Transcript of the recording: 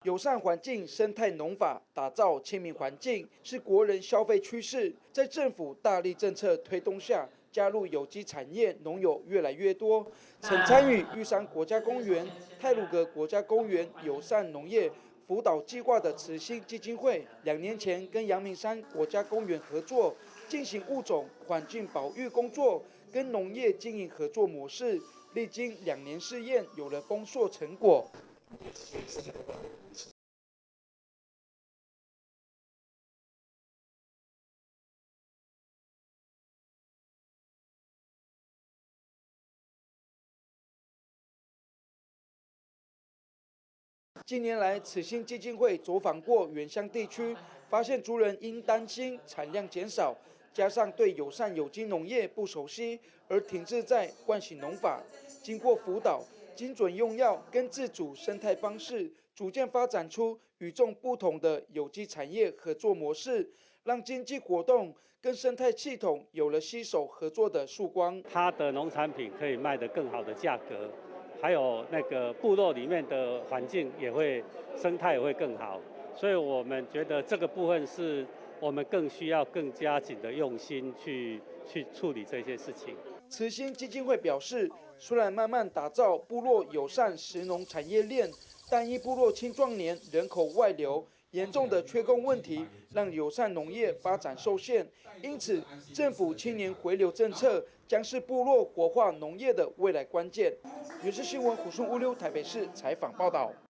友善环境、生态农法，打造亲民环境，是国人消费趋势。在政府大力政策推动下，加入有机产业农友越来越多。曾参与玉山国家公园、太鲁阁国家公园友善农业辅导计划的慈心基金会，2年前跟阳明山国家公园合作，进行物种环境保育工作，跟农业经营合作模式，历经2年试验，有了丰硕成果。近年来，慈心基金会走访过原乡地区，发现族人因担心产量减少，加上对友善有机农业不熟悉，而停滞在惯性农法。经过辅导、精准用药跟自主生态方式，逐渐发展出与众不同的有机产业合作模式，让经济活动跟生态系统有了携手合作的曙光。 它的农产品可以卖得更好的价格，还有那个部落里面的环境也会生态也会更好，所以我们觉得这个部分是我们更需要更加紧的用心去处理这些事情。 慈心基金会表示，虽然慢慢打造部落友善食农产业链，但因部落青壮年人口外流严重的缺工问题，让友善农业发展受限。因此，政府青年回流政策将是部落活化农业的未来关键。原视新闻胡顺乌溜台北市采访报道。